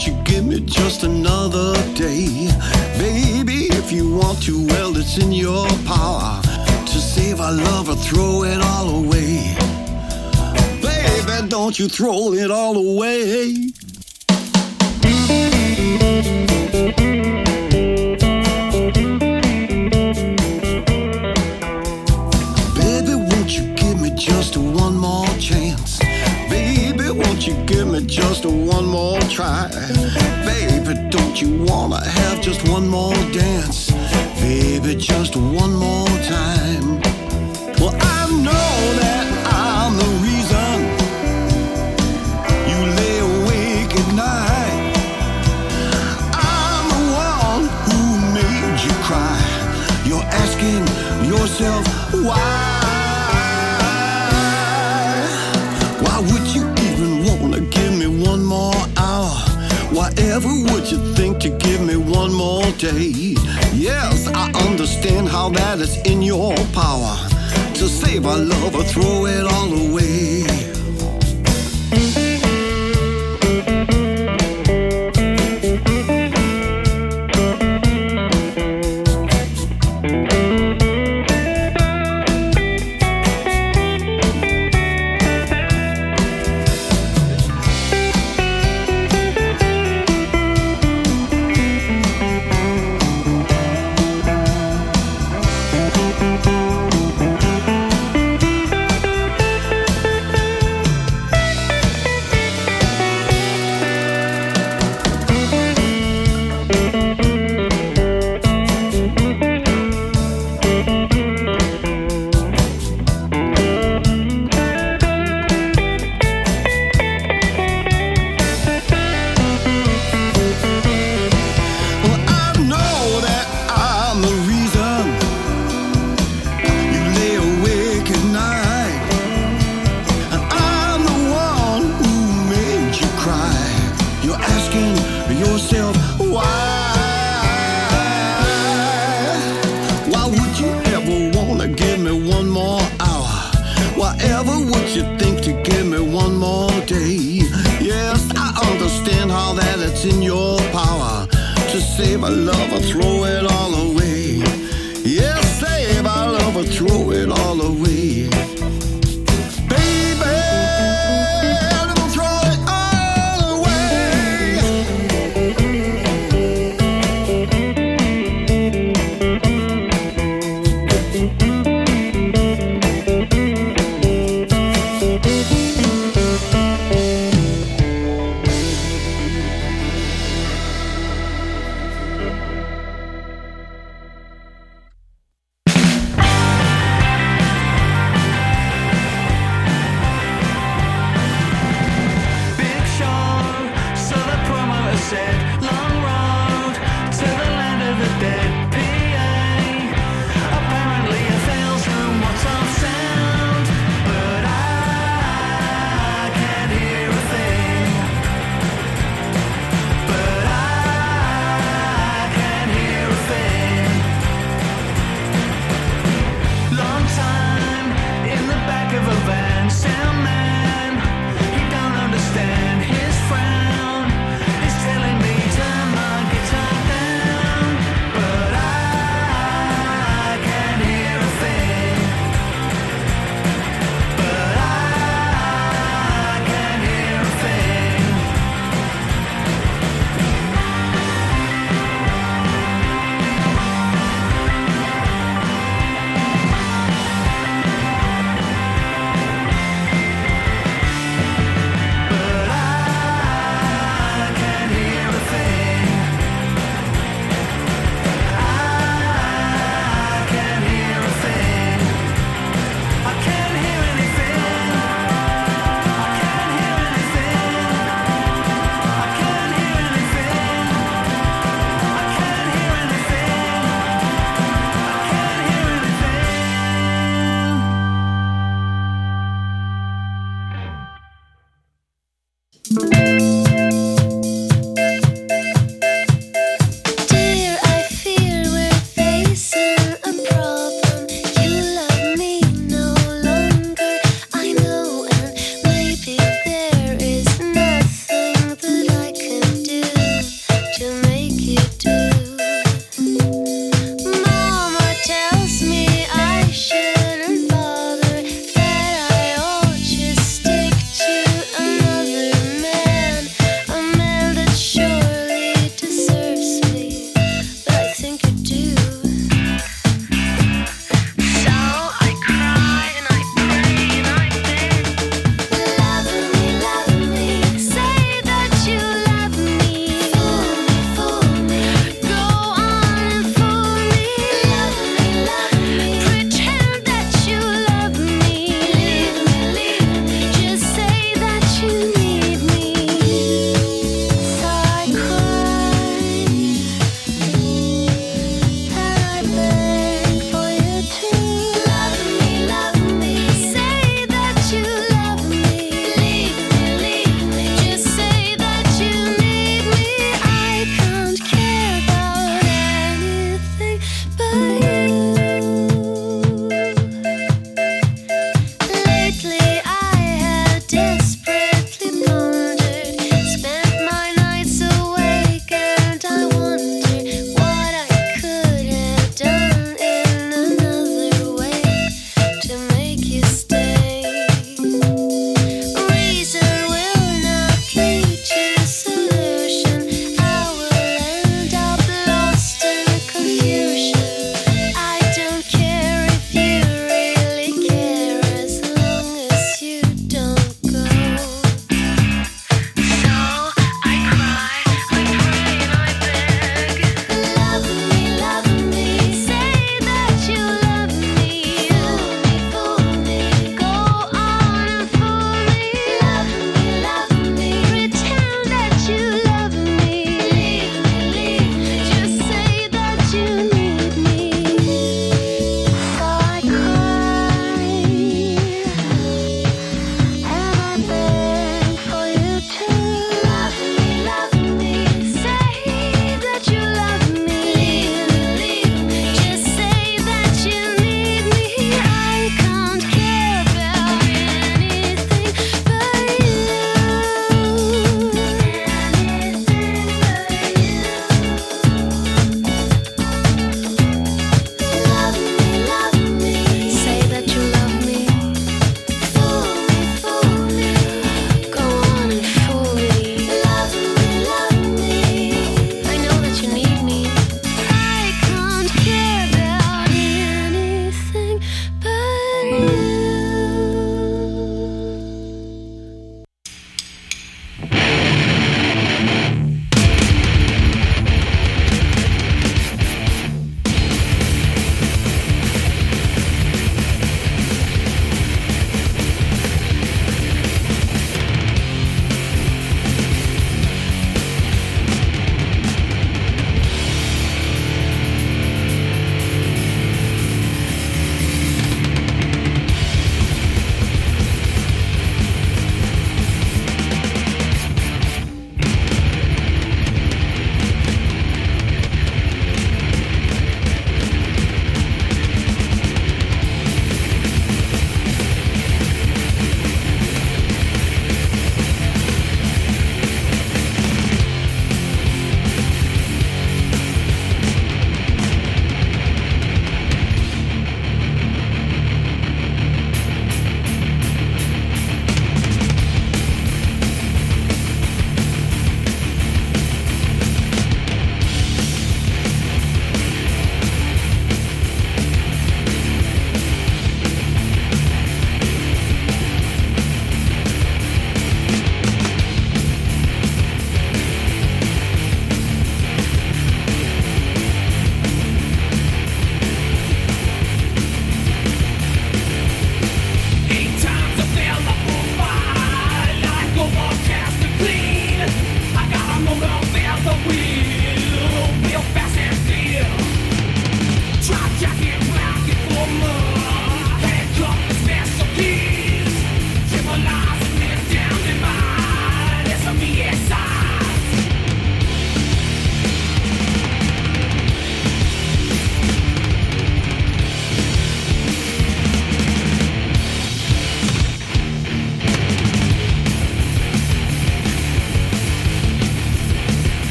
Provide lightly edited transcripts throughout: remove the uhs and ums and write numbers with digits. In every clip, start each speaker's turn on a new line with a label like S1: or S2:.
S1: won't you give me just another day? Baby, if you want to, well, it's in your power to save our love or throw it all away. Baby, don't you throw it all away. Baby, won't you give me just one more chance? Baby, won't you give me just one more try? Baby, don't you wanna have just one more dance? Baby, just one more time. Well, I know that I'm the reason you lay awake at night. I'm the one who made you cry. You're asking yourself why. Why would you even wanna give me one more hour? Whatever would you think to give me one more day? Yes, I understand how that is in your power to save our love or throw it all away. Yourself why would you ever wanna give me one more hour? Whatever would you think to give me one more day? Yes, I understand how that it's in your power to save our love or throw it all away. Yes, save our love or throw it all away.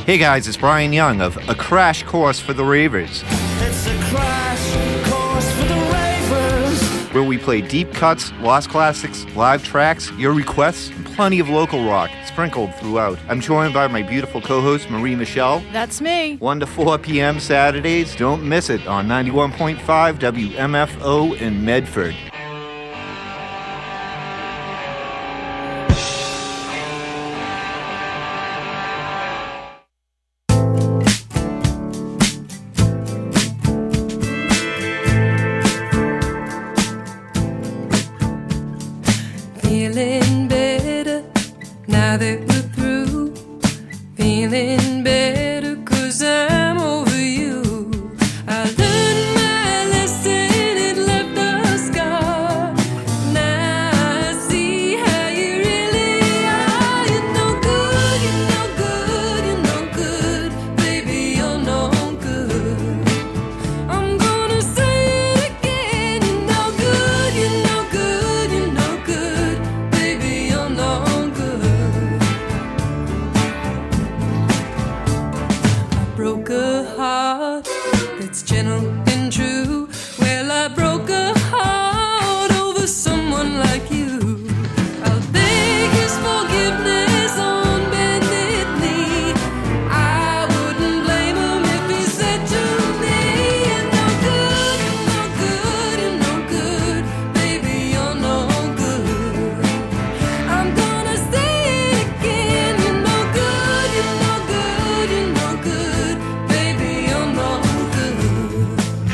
S2: Hey guys, it's Brian Young of A Crash Course for the Ravers.
S1: It's a crash course for the ravers.
S2: Where we play deep cuts, lost classics, live tracks, your requests, and plenty of local rock sprinkled throughout. I'm joined by my beautiful co-host, Marie Michelle.
S3: That's me.
S2: 1 to 4 p.m. Saturdays. Don't miss it on 91.5 WMFO in Medford.
S4: Feeling better now that we're through. Feeling better 'cause I'm over you. I learned my lesson, it left a scar. Now I see how you really are. You're no good, you're no good, you're no good. Baby, you're no good. I'm gonna say it again. You're no good, you're no good, you're no good. Baby, you're no good. I broke a heart that's gentle and true. Well, I broke a heart over someone like you. I'll beg his forgiveness on bended knee. I wouldn't blame him if he said to me, you're no good, you're no good, you're no good. Baby, you're no good. I'm gonna say it again. You're no good, you're no good, you're no good. Baby, you're no good.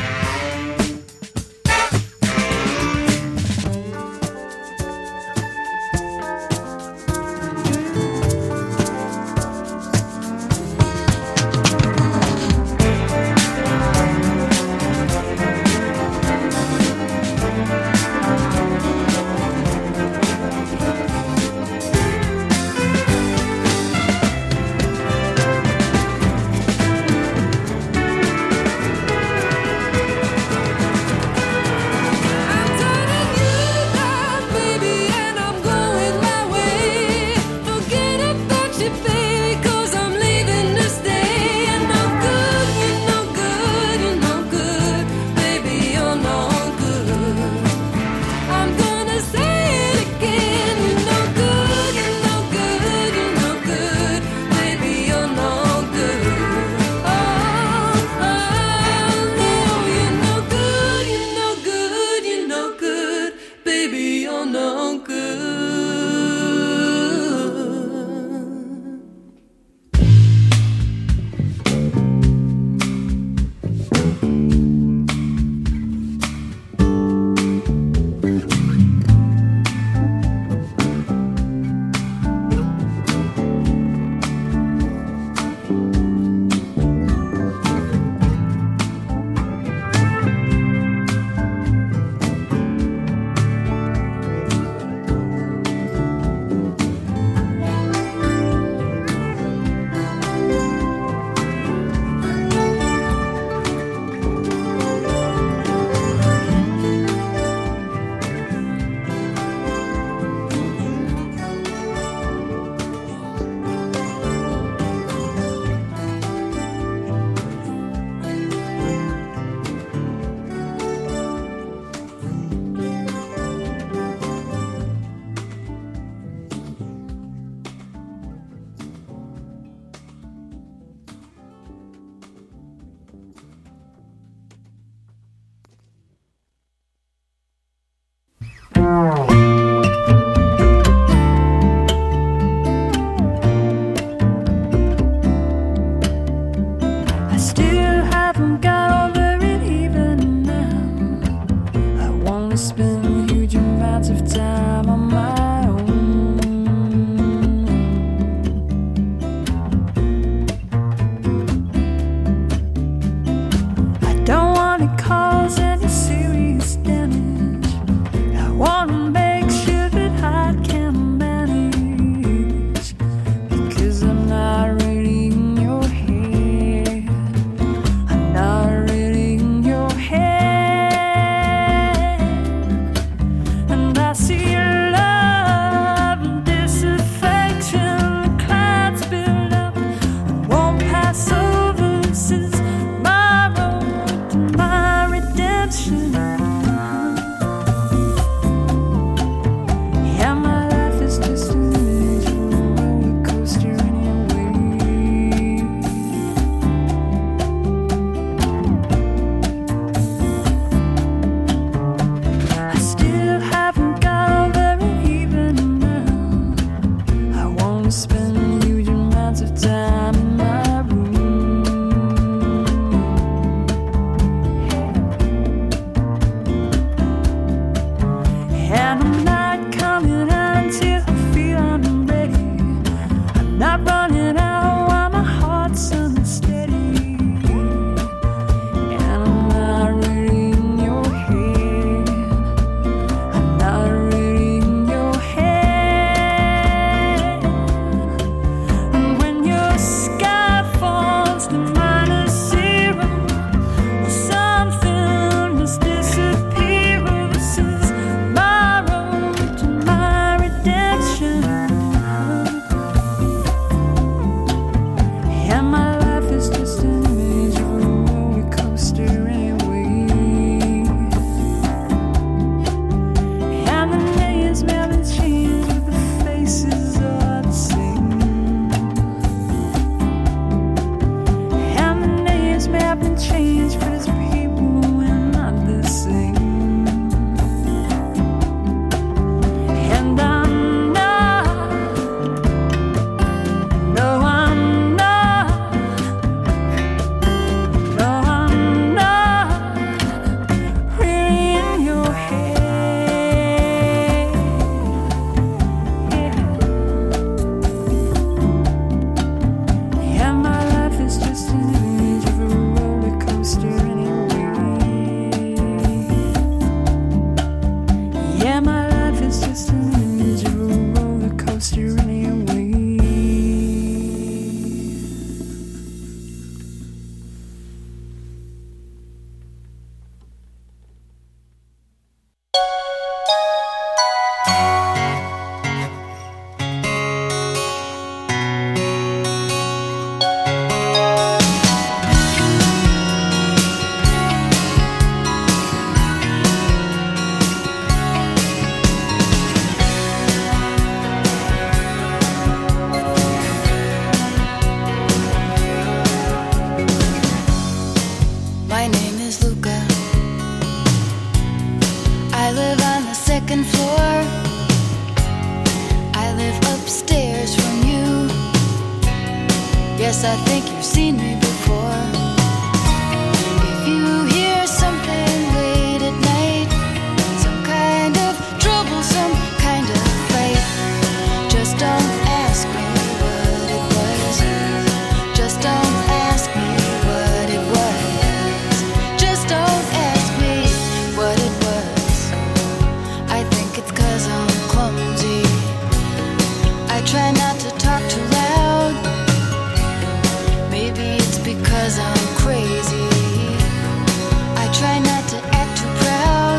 S3: think you've seen me before. If you hear something late at night, some kind of trouble, some kind of fight, just don't ask me what it was. Just don't ask me what it was. Just don't ask me what it was. I think it's 'cause I'm clumsy. I try not to talk too loud. Maybe it's because I'm crazy. I try not to act too proud.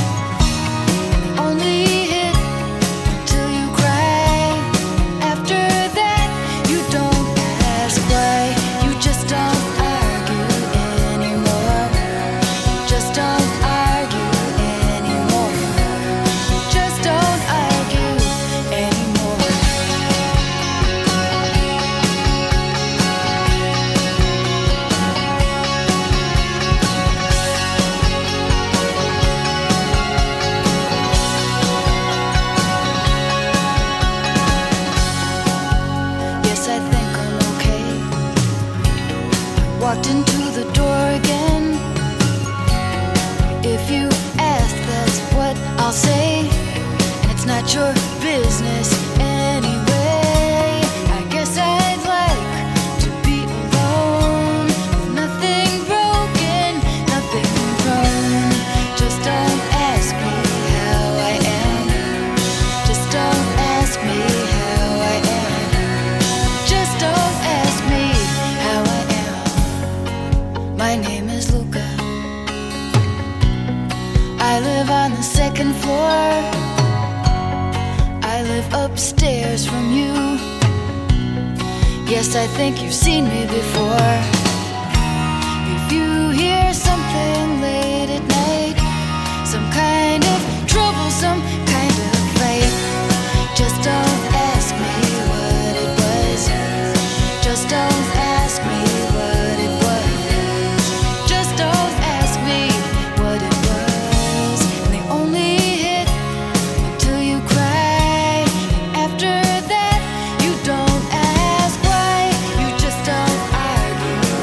S3: Only hit till you cry. After that, you don't ask why. You just don't argue anymore. Just don't argue anymore. Just don't argue anymore. Yes, I think I'm okay. Walked into the door again. If you ask, that's what I'll say. And it's not your business anyway. I guess I'd like to be alone, with nothing broken, nothing wrong. Just don't ask me how I am. Just don't ask me how I am. Just don't ask me how I am. My name is Luca. I live on the second floor. I live upstairs from you. Yes, I think you've seen me before. If you hear something late at night, some kind of trouble, some kind of fight, just don't ask me what it was. Just don't ask me what it was. Just don't ask me what it was. And they only hit until you cry. After that, you don't ask why. You just don't argue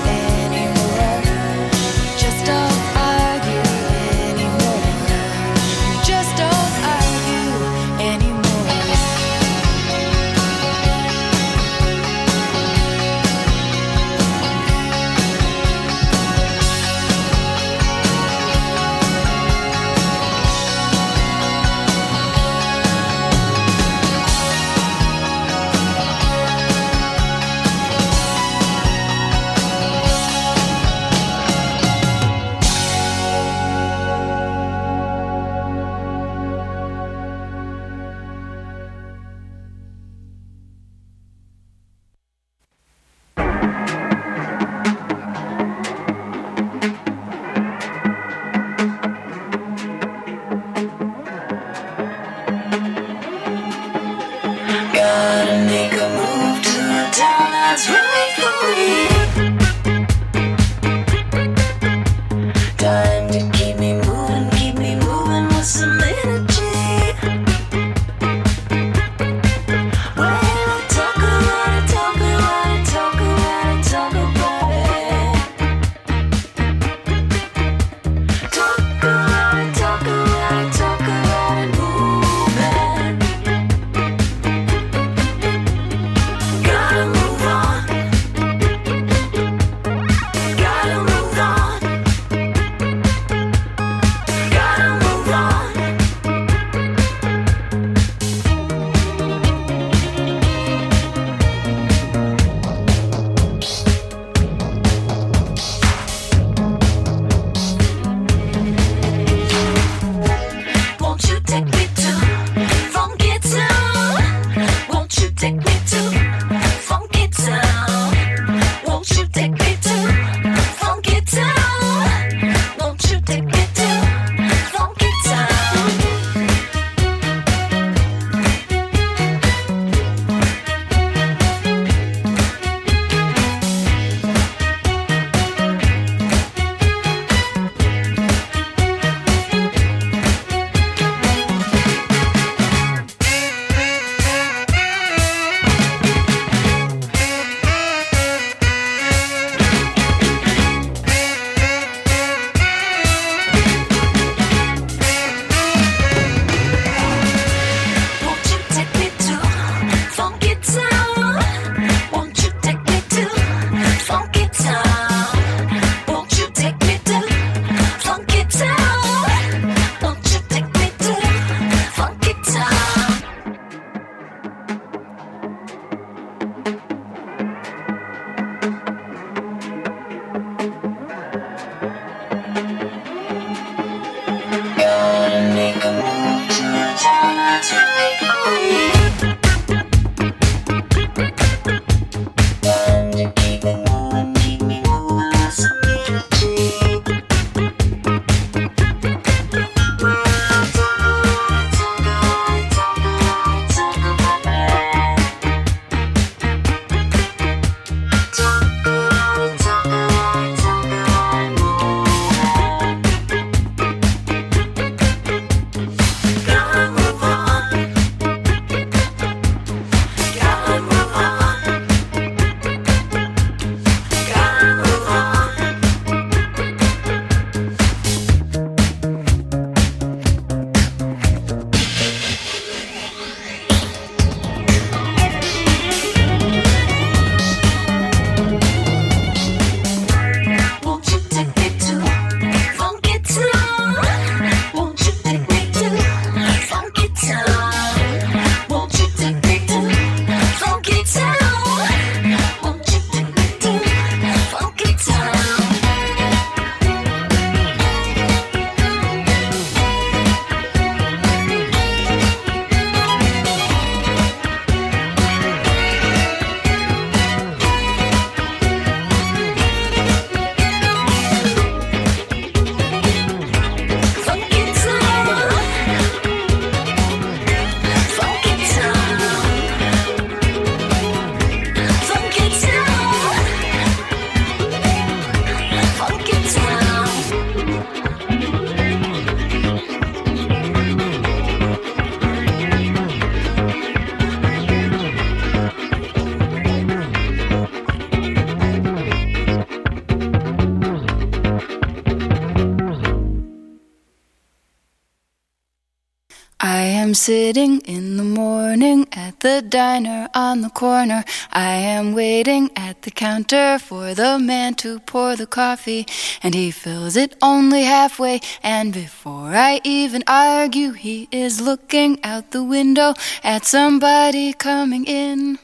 S3: sitting in the morning at the diner on the corner. I am waiting at the counter for the man to pour the coffee, and he fills it only halfway, and before I even argue, he is looking out the window at somebody coming in.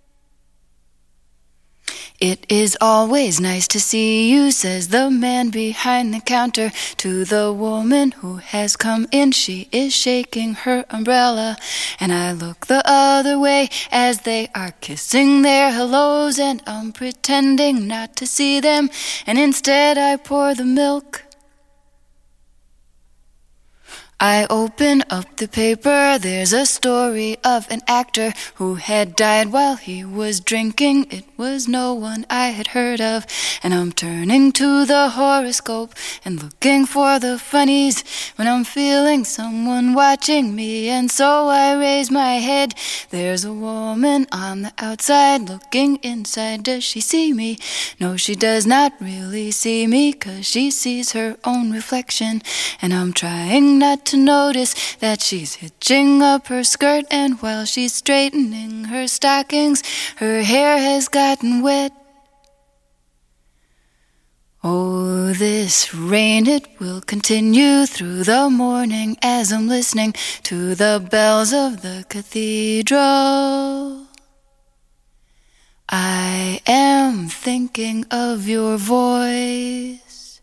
S3: It is always nice to see you, says the man behind the counter to the woman who has come in. She is shaking her umbrella, and I look the other way as they are kissing their hellos, and I'm pretending not to see them, and instead I pour the milk. I open up the paper, there's a story of an actor who had died while he was drinking. It was no one I had heard of, and I'm turning to the horoscope and looking for the funnies when I'm feeling someone watching me, and so I raise my head. There's a woman on the outside looking inside. Does she see me? No, she does not really see me, 'cause she sees her own reflection, and I'm trying not to notice that she's hitching up her skirt, and while she's straightening her stockings, her hair has gotten wet. Oh, this rain, it will continue through the morning as I'm listening to the bells of the cathedral. I am thinking of your voice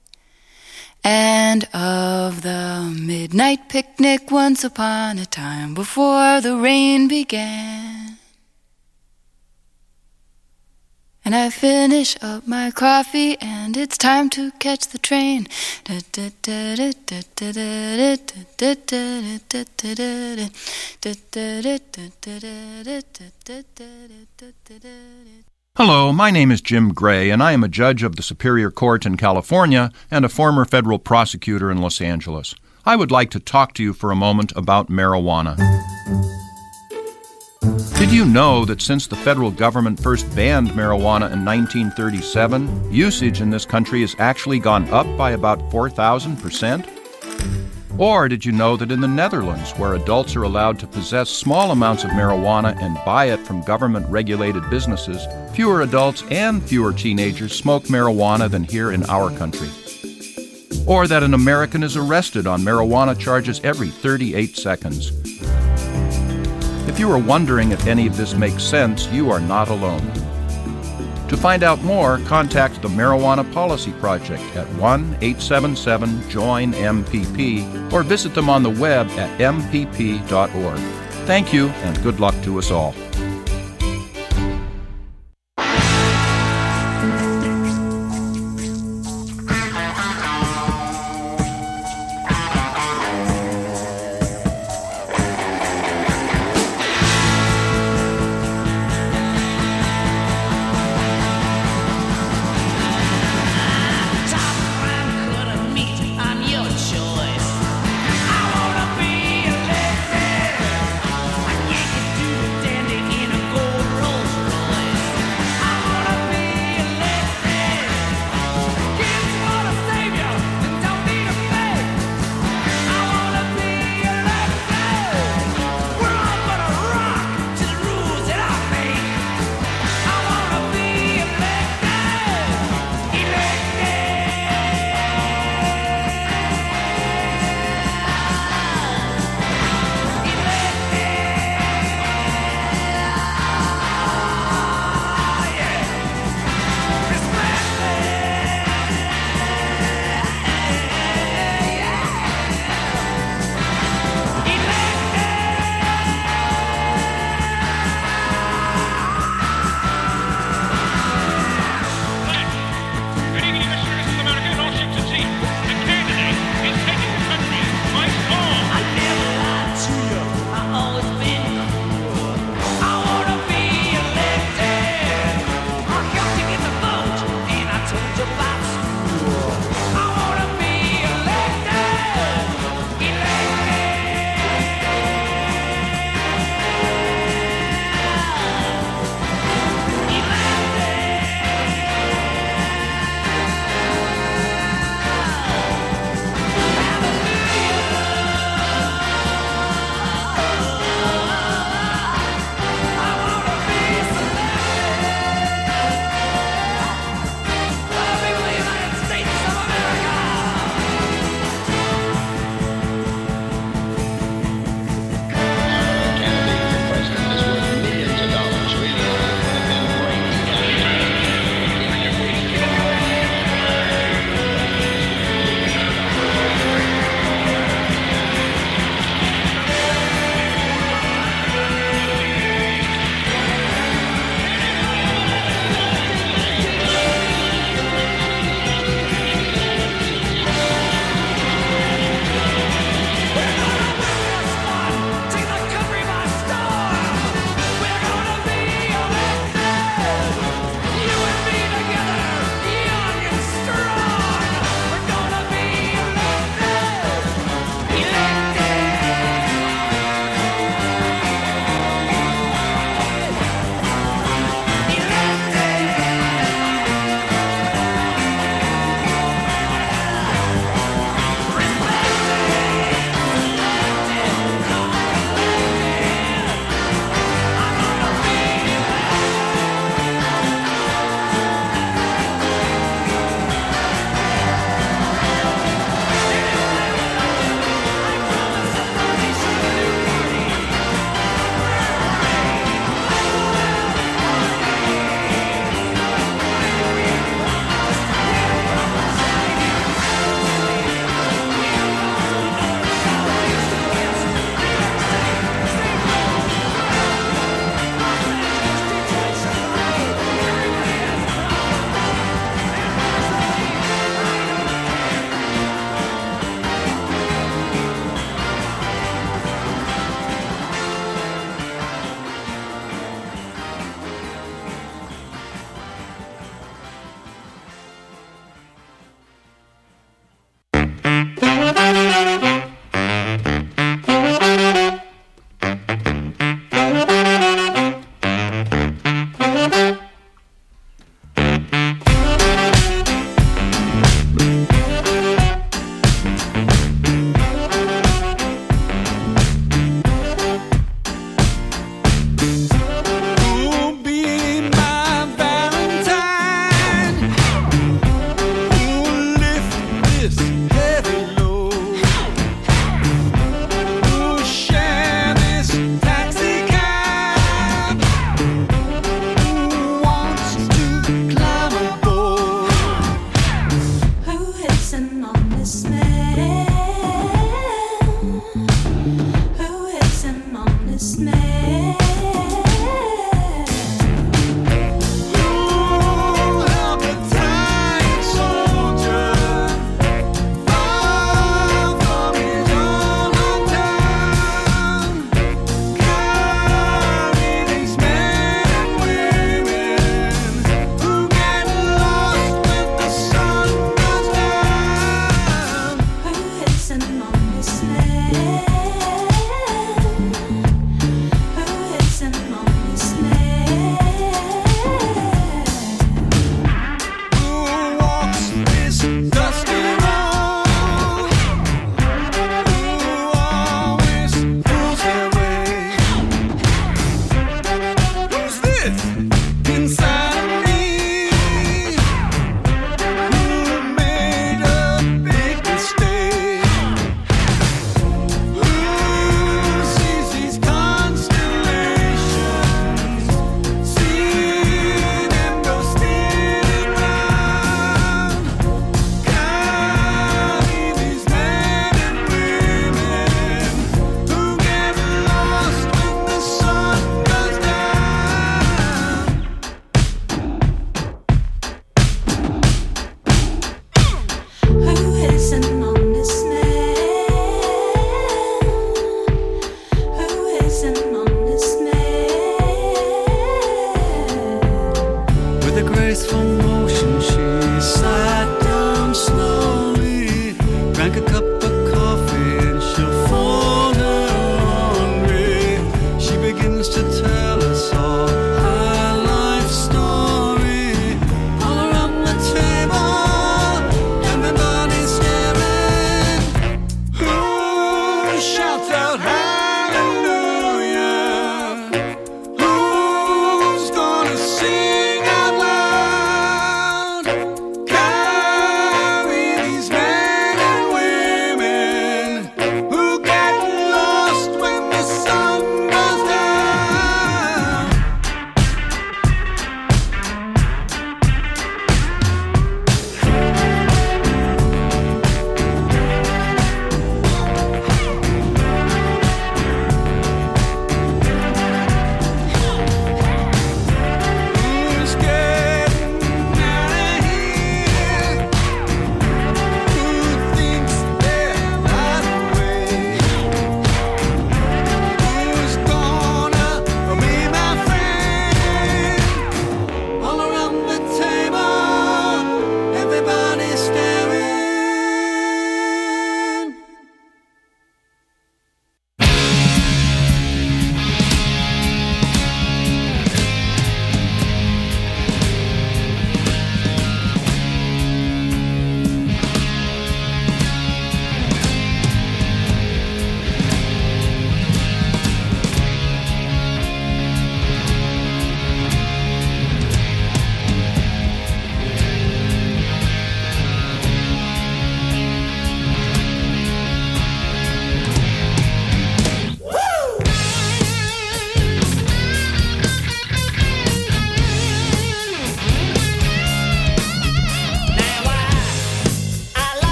S3: and of the midnight picnic once upon a time before the rain began. And I finish up my coffee and it's time to catch the train.
S5: Hello, my name is Jim Gray, and I am a judge of the Superior Court in California and a former federal prosecutor in Los Angeles. I would like to talk to you for a moment about marijuana. Did you know that since the federal government first banned marijuana in 1937, usage in this country has actually gone up by about 4,000%? Or did you know that in the Netherlands, where adults are allowed to possess small amounts of marijuana and buy it from government-regulated businesses, fewer adults and fewer teenagers smoke marijuana than here in our country? Or that an American is arrested on marijuana charges every 38 seconds? If you are wondering if any of this makes sense, you are not alone. To find out more, contact the Marijuana Policy Project at 1-877-JOIN-MPP or visit them on the web at mpp.org. Thank you, and good luck to us all.
S6: Dandy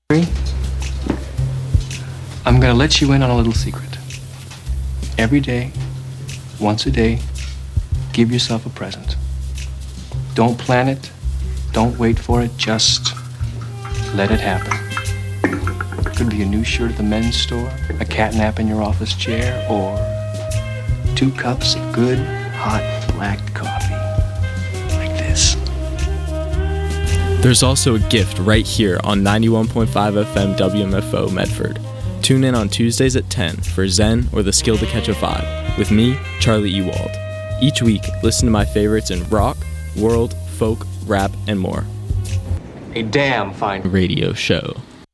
S6: I'm gonna let you in on a little secret. Every day, once a day, give yourself a present. Don't plan it, don't wait for it, just let it happen. Could be a new shirt at the men's store, a cat nap in your office chair, or 2 cups of good, hot, black coffee. Like this.
S7: There's also a gift right here on 91.5 FM WMFO Medford. Tune in on Tuesdays at 10 for Zen or the Skill to Catch a Vibe with me, Charlie Ewald. Each week, listen to my favorites in rock, world, folk, rap, and more.
S6: A damn fine
S7: Radio show.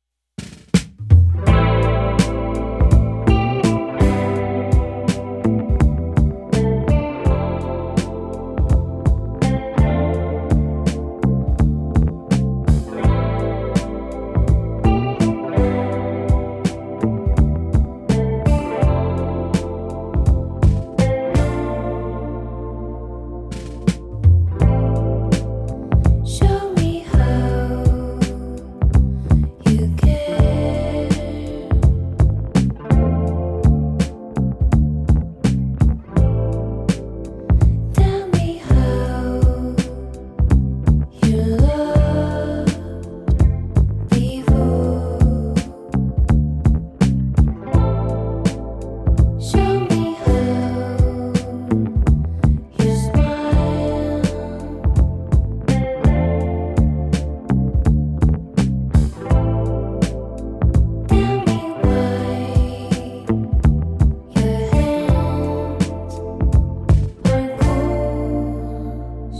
S3: Show me how you care. Tell me how you loved before. Show me how you smile. Tell me why your hands are cold.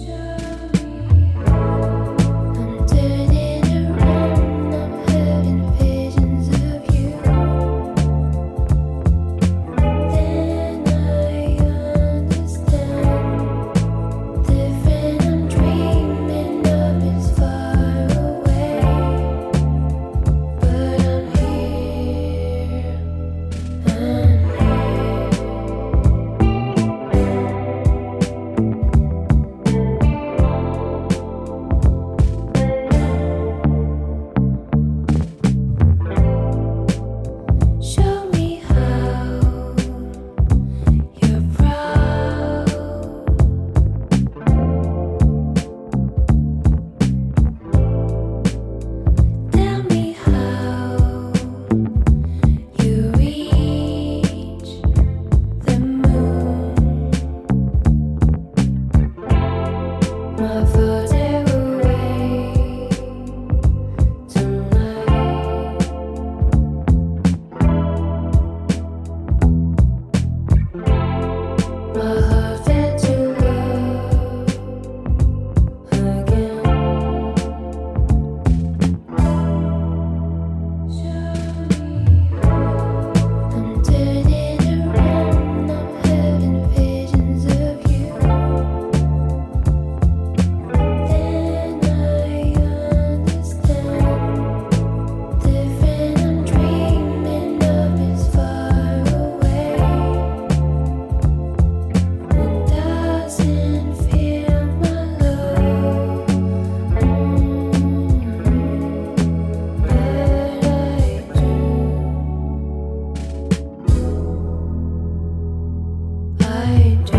S3: I'm turning around, I'm having visions of you. Then I understand. Different I'm dreaming of is far away. But I'm here, show me how you're proud. Tell me how you reach the moon. My farther away tonight. My heart felt to love again. I'm turning around, I'm having visions of you. Then I understand. Different I'm dreaming of is far away. And doesn't feel my love. But I do.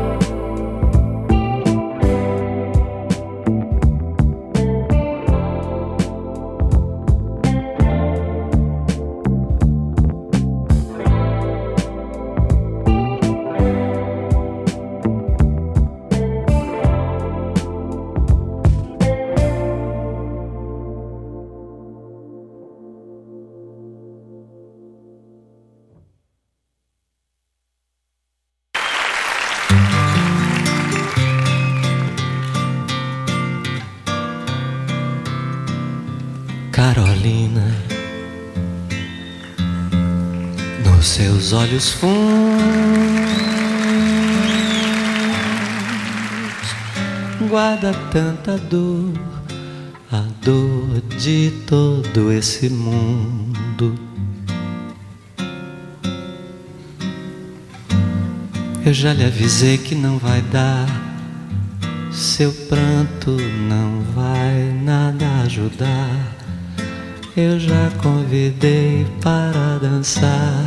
S8: Carolina, nos seus olhos fundos guarda tanta dor, a dor de todo esse mundo. Eu já lhe avisei que não vai dar, seu pranto não vai nada ajudar. eu já convidei para dançar.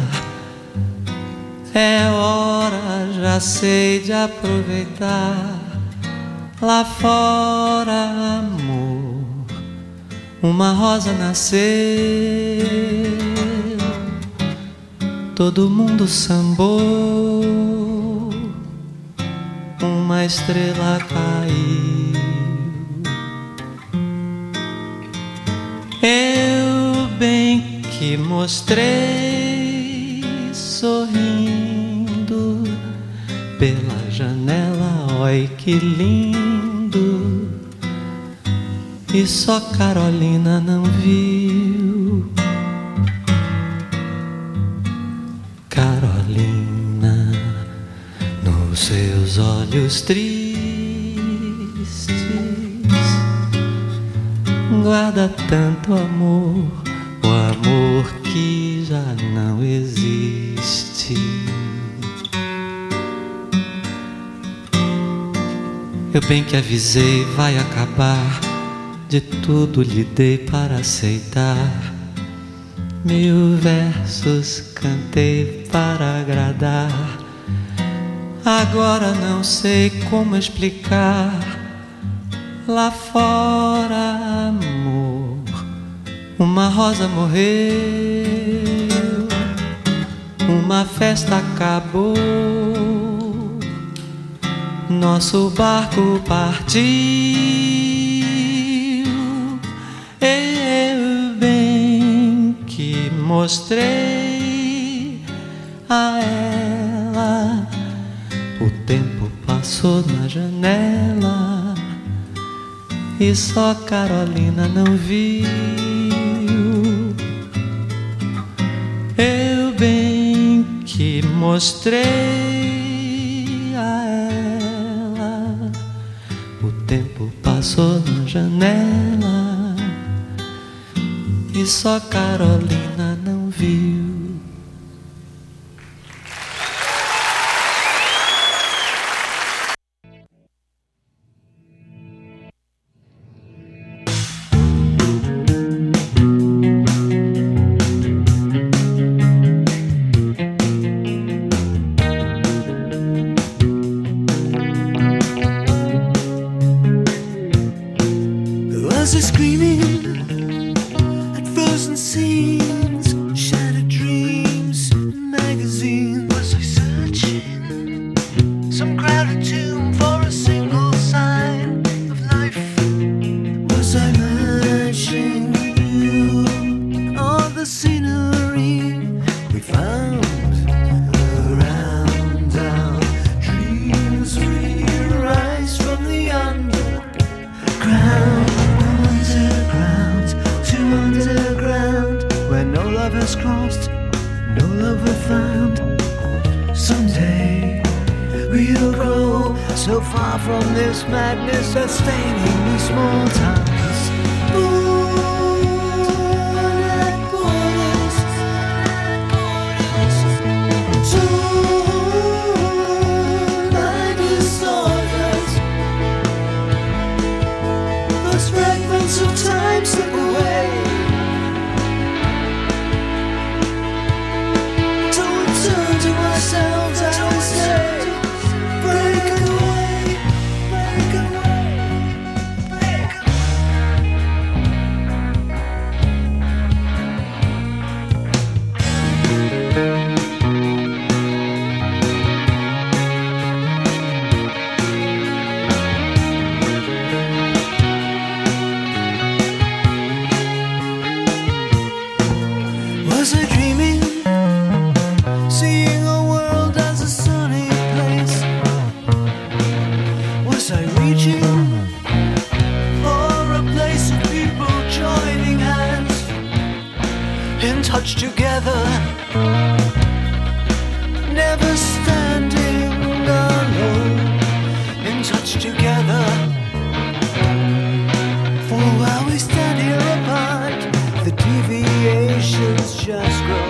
S8: É hora, já sei, de aproveitar. Lá fora, amor, uma rosa nasceu. Todo mundo sambou, uma estrela caiu. Eu bem que mostrei, sorrindo pela janela, oi que lindo. E só Carolina não viu. Carolina, nos seus olhos tristes, guarda tanto amor, o amor que já não existe. Eu bem que avisei, vai acabar, de tudo lhe dei para aceitar. 1000 versos cantei para agradar. Agora não sei como explicar. Lá fora, amor, uma rosa morreu, uma festa acabou, nosso barco partiu. Eu bem que mostrei a ela, o tempo passou na janela e só Carolina não viu. Eu bem que mostrei a ela, o tempo passou na janela e só Carolina não viu.
S1: Was I screaming at frozen scenes, shattered dreams, magazines? Was I searching some crowded tomb for a single sign of life? Was I matching you all the scenery we found around our dreams? We rise from the underground. Underground, where no love has crossed, no love will found. Someday we'll grow so far from this madness that's staining these small towns. Born at borders, torn by disorders. Those fragments of time slip away. Ourselves, I will say, break away, break away, break Was I dreaming? Seeing a world as a sunny place? Was I reaching for a place of people joining hands, in touch together, never standing alone, in touch together? For while we stand here apart, the deviations just grow.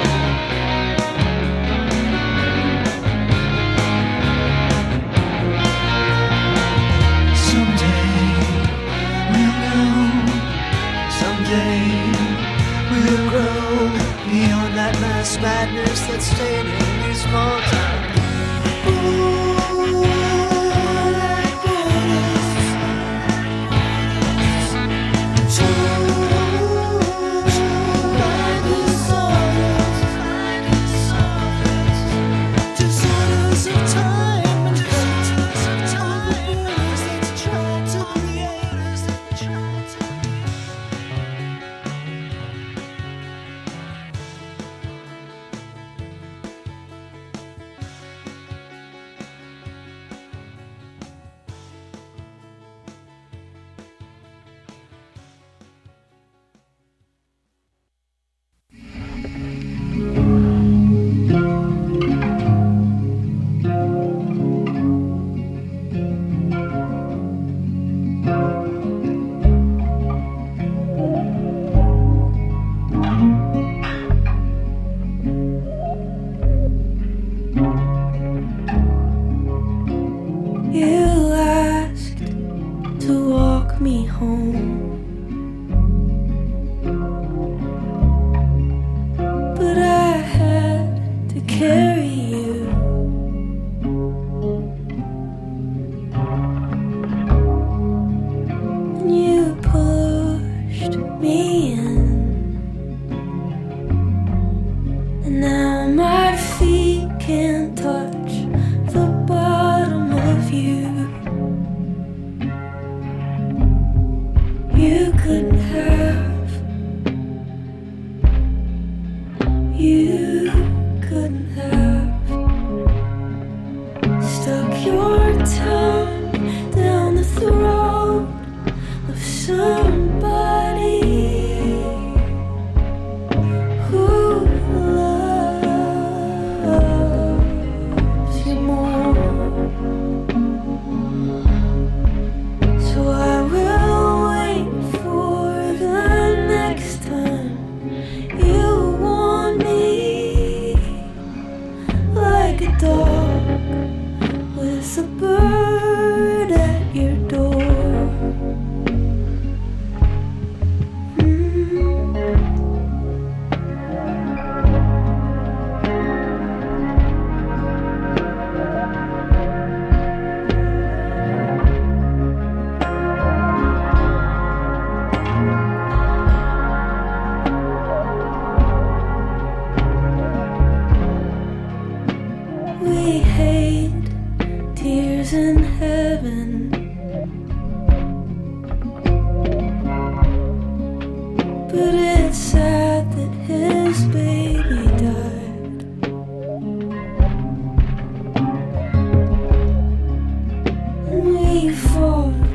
S8: mass madness that's staying in these small towns. Ooh, like bullets. Disorders of time and disorders of time. That try to create us, that try to.
S4: You asked to walk me home, but I had to carry you. And you pushed me in, and now my feet can't touch the bottom of you. You couldn't have. You couldn't have stuck your tongue down the throat of somebody who loves you more. So I will wait for the next time you want me, like a dog with a bird at your door. We hate tears in heaven, but it's sad that his baby died. And we fought